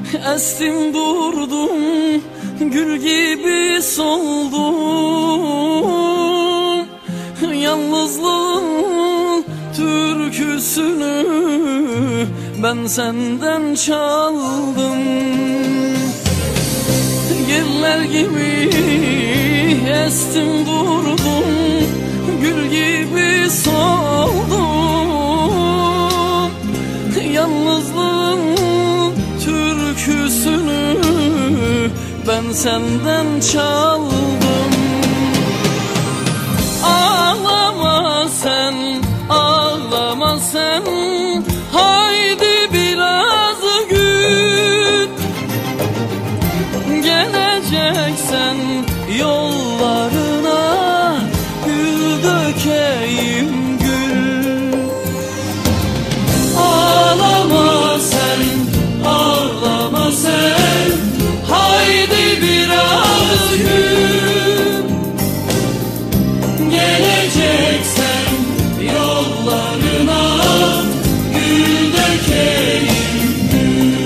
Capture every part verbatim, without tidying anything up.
Estim durdum, gül gibi soldum. Yalnızlığın türküsünü ben senden çaldım. Yeller gibi estim durdum, gül gibi soldum. Yalnızlığın türküsünü ben senden çaldım. Ağlama sen, ağlama sen, haydi biraz gül. Geleceksen yollarına gül dökeyim gül. Ağlama sen, ağlama sen, haydi biraz gül. Geleceksen yollarına gül dökeyim gül.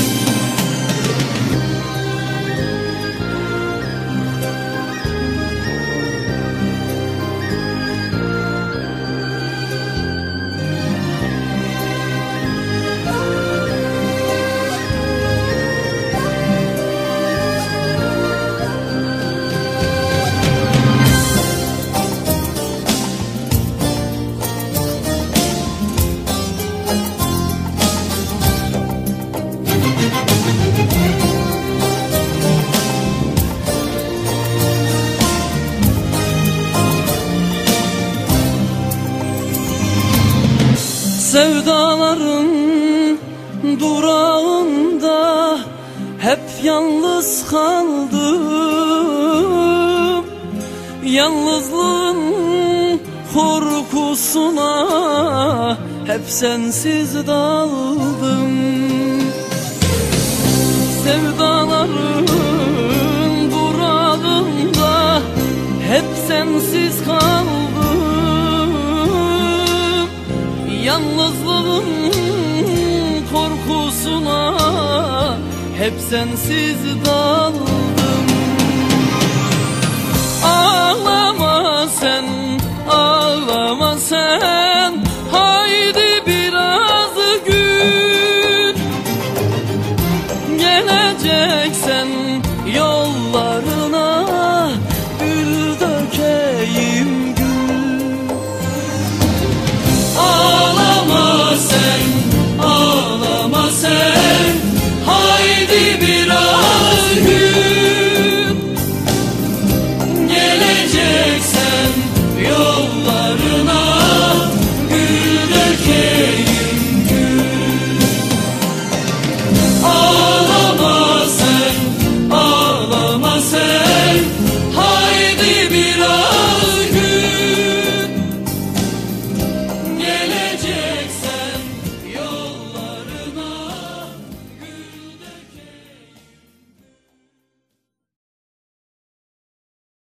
Sevdaların durağında hep yalnız kaldım. Yalnızlığın korkusuna hep sensiz daldım. Sevdaların durağında hep sensiz kaldım. Yalnızlığın korkusuna hep sensiz daldım. Ağlama sen, ağlama sen, haydi biraz gül. Geleceksen yolla